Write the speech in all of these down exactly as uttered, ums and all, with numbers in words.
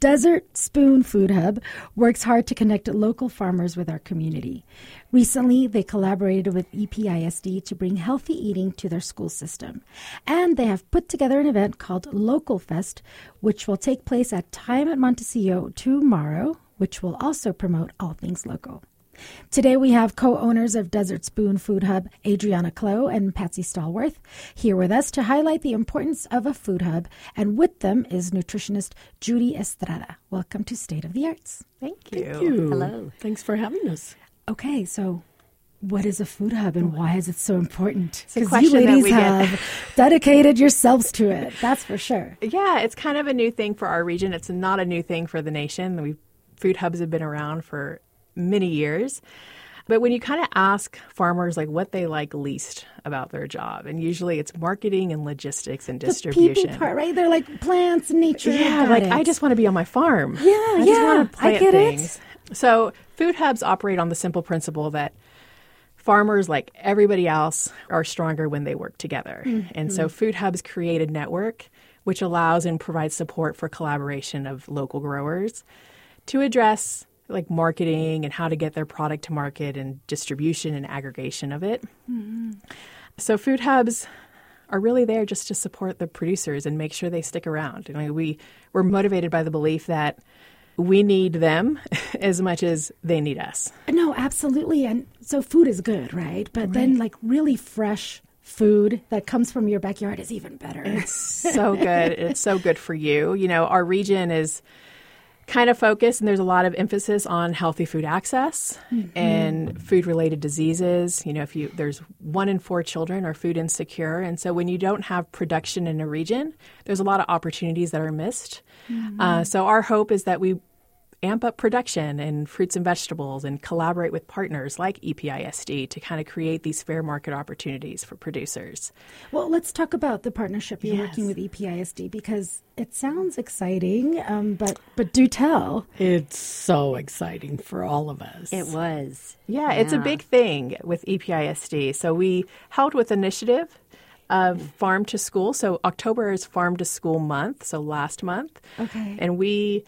Desert Spoon Food Hub works hard to connect local farmers with our community. Recently, they collaborated with E P I S D to bring healthy eating to their school system. And they have put together an event called Local Fest, which will take place at Time at Montecillo tomorrow, which will also promote all things local. Today we have co-owners of Desert Spoon Food Hub, Adriana Clow and Patsy Stallworth, here with us to highlight the importance of a food hub. And with them is nutritionist Judy Estrada. Welcome to State of the Arts. Thank you. Thank you. Hello. Thanks for having us. Okay, so what is a food hub and why is it so important? It's a Because you question that ladies we get. have dedicated yourselves to it, that's for sure. Yeah, it's kind of a new thing for our region. It's not a new thing for the nation. We food hubs have been around for many years. But when you kind of ask farmers like what they like least about their job, and usually it's marketing and logistics and distribution. The people part, right? They're like plants and nature. Yeah, Got like it. I just want to be on my farm. Yeah, I yeah, just want to I plant get things. it. So food hubs operate on the simple principle that farmers, like everybody else, are stronger when they work together. Mm-hmm. And so food hubs create a network which allows and provides support for collaboration of local growers to address like marketing and how to get their product to market and distribution and aggregation of it. Mm-hmm. So food hubs are really there just to support the producers and make sure they stick around. I mean, we, we're motivated by the belief that we need them as much as they need us. No, absolutely. And so food is good, right? But right. then like really fresh food that comes from your backyard is even better. It's so good. It's so good for you. You know, our region is kind of focused, and there's a lot of emphasis on healthy food access mm-hmm. and food-related diseases. You know, if you there's one in four children are food insecure, and so when you don't have production in a region, there's a lot of opportunities that are missed. Mm-hmm. Uh, so our hope is that we amp up production in fruits and vegetables and collaborate with partners like E P I S D to kind of create these fair market opportunities for producers. Well, let's talk about the partnership you're yes. working with E P I S D because it sounds exciting, um, but but do tell. It's so exciting for all of us. It was. Yeah, yeah. it's a big thing with E P I S D. So we helped with initiative of Farm to School. So October is Farm to School month, so last month. Okay. And we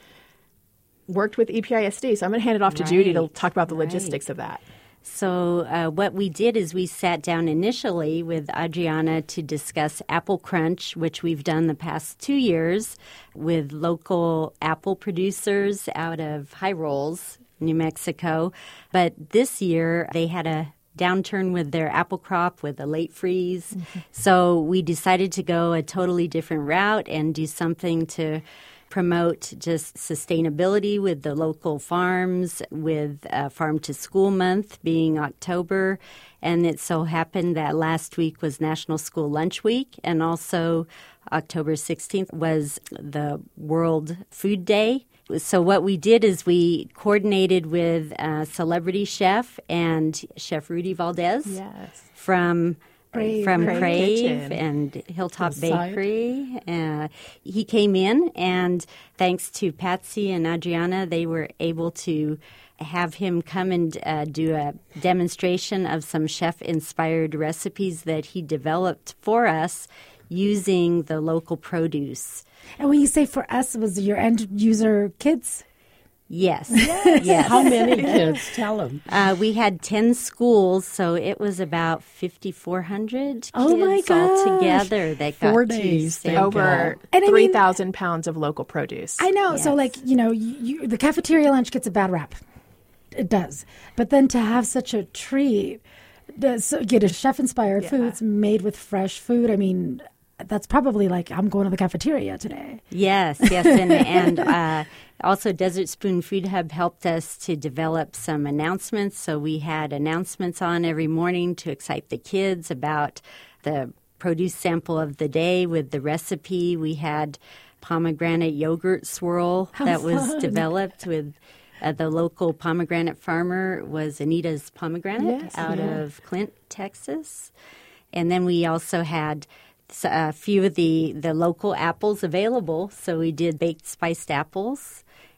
worked with E P I S D. So I'm going to hand it off to right. Judy to talk about the right. logistics of that. So uh, what we did is we sat down initially with Adriana to discuss Apple Crunch, which we've done the past two years with local apple producers out of High Rolls, New Mexico. But this year they had a downturn with their apple crop with a late freeze. Mm-hmm. So we decided to go a totally different route and do something to promote just sustainability with the local farms, with uh, Farm to School Month being October. And it so happened that last week was National School Lunch Week, and also October sixteenth was the World Food Day. So what we did is we coordinated with a celebrity chef and Chef Rudy Valdez yes. from Crave. from Crave Crave Kitchen. and Hilltop Hillside. Bakery. Uh, he came in, and thanks to Patsy and Adriana, they were able to have him come and uh, do a demonstration of some chef-inspired recipes that he developed for us using the local produce. And when you say for us, was your end user kids? Yes. Yes. How many kids? Tell them. Uh, we had ten schools, so it was about fifty-four hundred kids Oh my all gosh. together that got Four to days. stay. Thank Over And I mean- three thousand pounds of local produce. I know. So Yes. like, you know, you, you, the cafeteria lunch gets a bad rap. It does. But then to have such a treat, the, so get a chef-inspired Yeah. foods made with fresh food, I mean, that's probably like I'm going to the cafeteria today. Yes, yes, and and uh, also Desert Spoon Food Hub helped us to develop some announcements. So we had announcements on every morning to excite the kids about the produce sample of the day with the recipe. We had pomegranate yogurt swirl How that was fun. developed with uh, the local pomegranate farmer was Anita's Pomegranate Yes, out yeah. of Clint, Texas. And then we also had a few of the, the local apples available. So we did baked spiced apples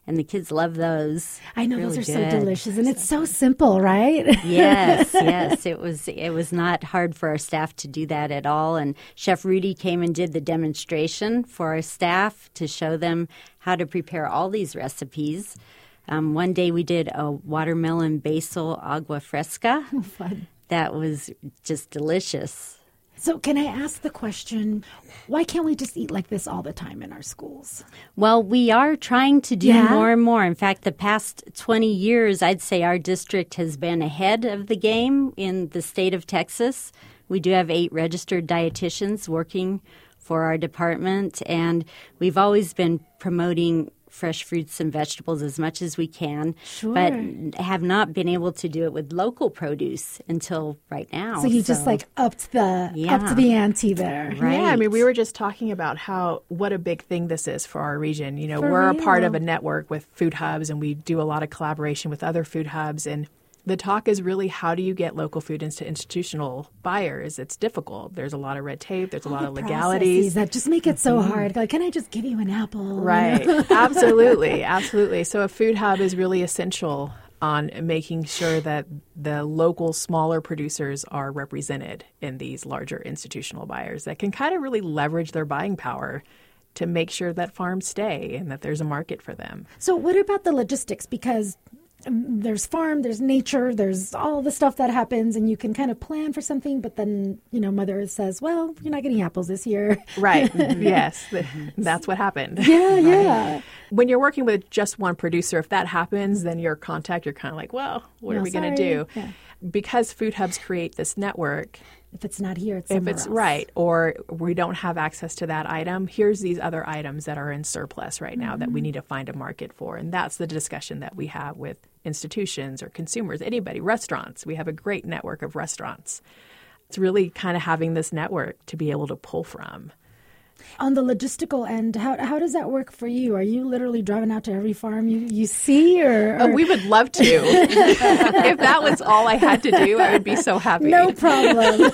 and the kids love those. I know Really those are good. so delicious, and it's so simple, right? Yes, yes. It was it was not hard for our staff to do that at all. And Chef Rudy came and did the demonstration for our staff to show them how to prepare all these recipes. Um, one day we did a watermelon basil agua fresca. Fun. That was just delicious. So can I ask the question, why can't we just eat like this all the time in our schools? Well, we are trying to do Yeah? more and more. In fact, the past twenty years, I'd say our district has been ahead of the game in the state of Texas. We do have eight registered dietitians working for our department, and we've always been promoting fresh fruits and vegetables as much as we can, Sure. but have not been able to do it with local produce until right now. So you just like upped the up Yeah. to the ante there. Right. Yeah, I mean, we were just talking about how what a big thing this is for our region. You know, For we're a part real. of a network with food hubs, and we do a lot of collaboration with other food hubs. And the talk is really, how do you get local food into institutional buyers? It's difficult. There's a lot of red tape. There's a lot The of legalities. processes that just make it so hard. Like, can I just give you an apple? Right. Absolutely. Absolutely. So a food hub is really essential on making sure that the local smaller producers are represented in these larger institutional buyers that can kind of really leverage their buying power to make sure that farms stay and that there's a market for them. So what about the logistics? Because um, there's farm, there's nature, there's all the stuff that happens, and you can kind of plan for something, but then, you know, Mother says, well, you're not getting apples this year. Right. Yes. th- That's what happened. Yeah, yeah. When you're working with just one producer, if that happens, then your contact, you're kind of like, well, what No, are we going to sorry. do? Yeah. Because food hubs create this network, If it's not here, it's if somewhere it's else. right, or we don't have access to that item, here's these other items that are in surplus right now that we need to find a market for. And that's the discussion that we have with institutions or consumers, anybody, restaurants. We have a great network of restaurants. It's really kind of having this network to be able to pull from. On the logistical end, how how does that work for you? Are you literally driving out to every farm you, you see, or, Oh, or- we would love to. If that was all I had to do, I would be so happy. no problem?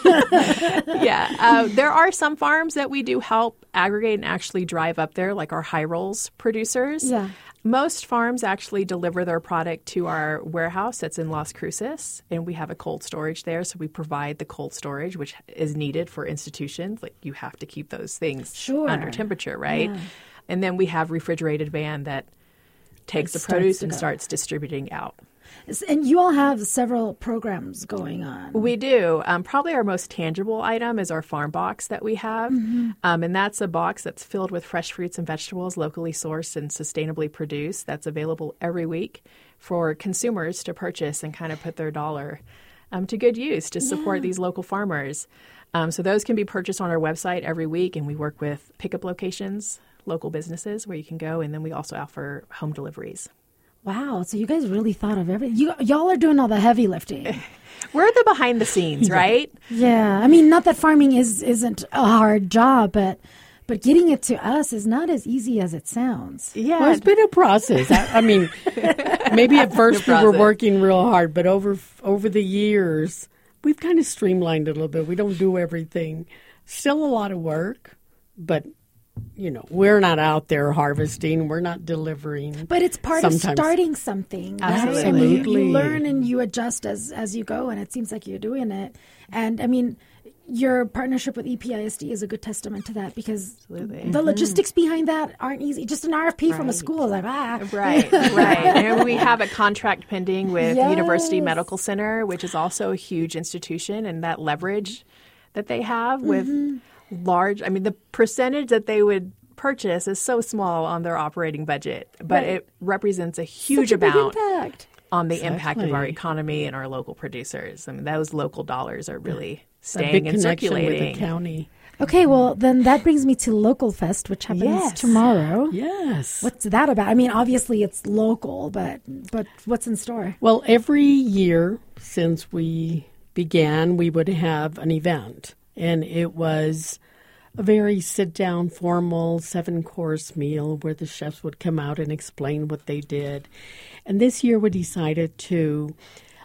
Yeah. Uh, there are some farms that we do help aggregate and actually drive up there, like our high rolls producers. Yeah. Most farms actually deliver their product to our warehouse that's in Las Cruces, and we have a cold storage there. So we provide the cold storage, which is needed for institutions. Like, you have to keep those things Sure. under temperature, right? Yeah. And then we have refrigerated van that takes It the starts produce to and go. starts distributing out. And you all have several programs going on. We do. Um, probably our most tangible item is our farm box that we have. Mm-hmm. Um, and that's a box that's filled with fresh fruits and vegetables, locally sourced and sustainably produced. That's available every week for consumers to purchase and kind of put their dollar um, to good use to support Yeah. these local farmers. Um, so those can be purchased on our website every week. And we work with pickup locations, local businesses where you can go. And then we also offer home deliveries. Wow, so you guys really thought of everything. You, y'all are doing all the heavy lifting. We're the behind the scenes, right? Yeah, I mean, not that farming is isn't a hard job, but but getting it to us is not as easy as it sounds. Yeah. Well, it's been a process. I, I mean, maybe at first we were process. working real hard, but over over the years, we've kind of streamlined it a little bit. We don't do everything. Still a lot of work, but, you know, we're not out there harvesting. We're not delivering. But it's part Sometimes. of starting something. Right? Absolutely. I mean, you, you Absolutely. learn and you adjust as as you go, and it seems like you're doing it. And I mean, your partnership with E P I S D is a good testament to that, because Absolutely. the logistics behind that aren't easy. Just an R F P from a Right. school is like, ah. Right, right. And we have a contract pending with University Yes. Medical Center, which is also a huge institution, and that leverage that they have with Mm-hmm. large, I mean, the percentage that they would purchase is so small on their operating budget, but Right. it represents a huge Such a big amount impact. on the impact of our Exactly. economy and our local producers. I mean, those local dollars are really A staying big and connection with the circulating. county. Okay, well, then that brings me to Local Fest, which happens Yes. tomorrow. Yes. What's that about? I mean, obviously it's local, but but what's in store? Well, every year since we began, we would have an event, and it was a very sit-down, formal seven-course meal where the chefs would come out and explain what they did. And this year we decided to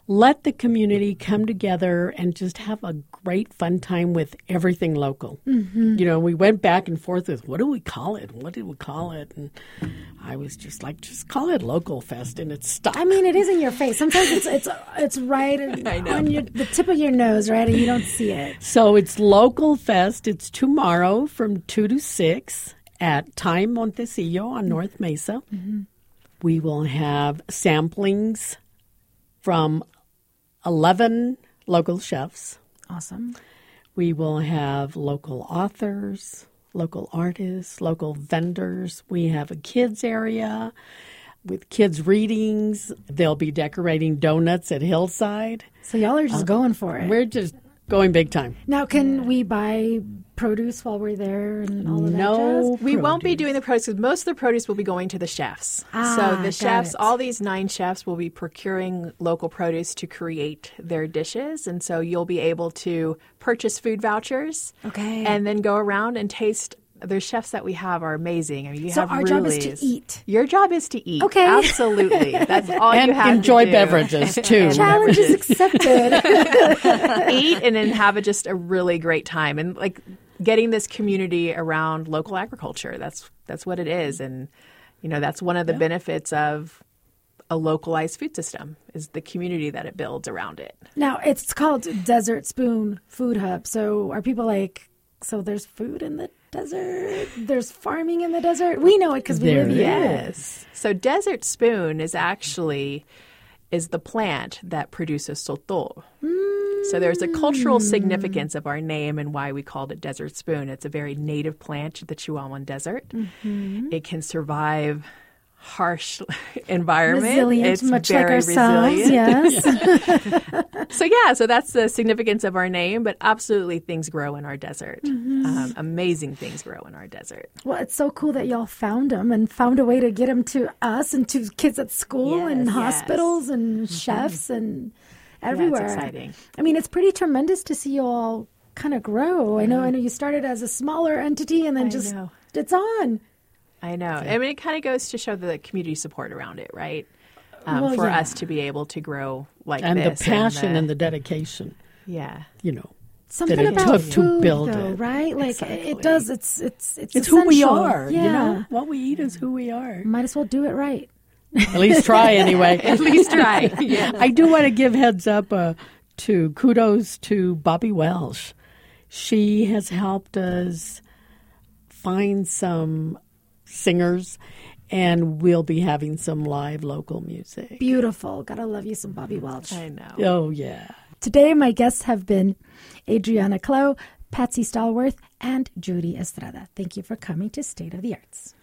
let the community come together and just have a great fun time with everything local. Mm-hmm. You know, we went back and forth with, what do we call it? What did we call it? And I was just like, just call it Local Fest, and it's stuck. I mean, it is in your face. Sometimes it's it's it's right on your, the tip of your nose, right, and you don't see it. So it's Local Fest. It's tomorrow from two to six at Time Montecillo on North Mesa. Mm-hmm. We will have samplings from eleven local chefs. Awesome. We will have local authors, local artists, local vendors. We have a kids area with kids readings. They'll be decorating donuts at Hillside. So y'all are just uh, going for it. We're just going big time. Now, can yeah. we buy produce while we're there and all of that no jazz? We produce. won't be doing the produce because most of the produce will be going to the chefs. Ah, so the chefs, it. all these nine chefs will be procuring local produce to create their dishes. And so you'll be able to purchase food vouchers okay. and then go around and taste. The chefs that we have are amazing. I mean, you so have our Ruli's. job is to eat. Your job is to eat. Okay. Absolutely. That's all and you have enjoy to do. beverages, too. Challenge is accepted. Eat and then have a, just a really great time. And, like, getting this community around local agriculture. That's that's what it is. And, you know, that's one of the yeah. benefits of a localized food system is the community that it builds around it. Now, it's called Desert Spoon Food Hub. So are people like, so there's food in the desert? There's farming in the desert? We know it because we there live here. Yes. So Desert Spoon is actually is the plant that produces sotol. Mm. So there's a cultural significance of our name and why we called it Desert Spoon. It's a very native plant to the Chihuahuan Desert. Mm-hmm. It can survive harsh environment. Resilient, it's much very like ourselves, resilient. Yes. So yeah, so that's the significance of our name, but absolutely things grow in our desert. Mm-hmm. Um, amazing things grow in our desert. Well, it's so cool that y'all found them and found a way to get them to us and to kids at school yes, and yes. hospitals and mm-hmm. chefs and everywhere. Yeah, it's exciting. I mean, it's pretty tremendous to see you all kind of grow. I know, I know you started as a smaller entity and then I just know. it's on. I know. I mean, it kind of goes to show the community support around it, right? Um, well, for yeah. us to be able to grow like and this. The passion and the, and the dedication. Yeah. You know. Something that it about took food, to build though, it. right? Like Exactly. it does. It's it's it's It's who we essential. are. Yeah. You know, what we eat is who we are. Might as well do it right. At least try anyway. At least try. Yeah. I do want to give heads up uh, to kudos to Bobby Welsh. She has helped us find some singers, and we'll be having some live local music. Beautiful. Gotta love you some Bobby Welch. I know. Oh, yeah. Today, my guests have been Adriana Clow, Patsy Stallworth, and Judy Estrada. Thank you for coming to State of the Arts.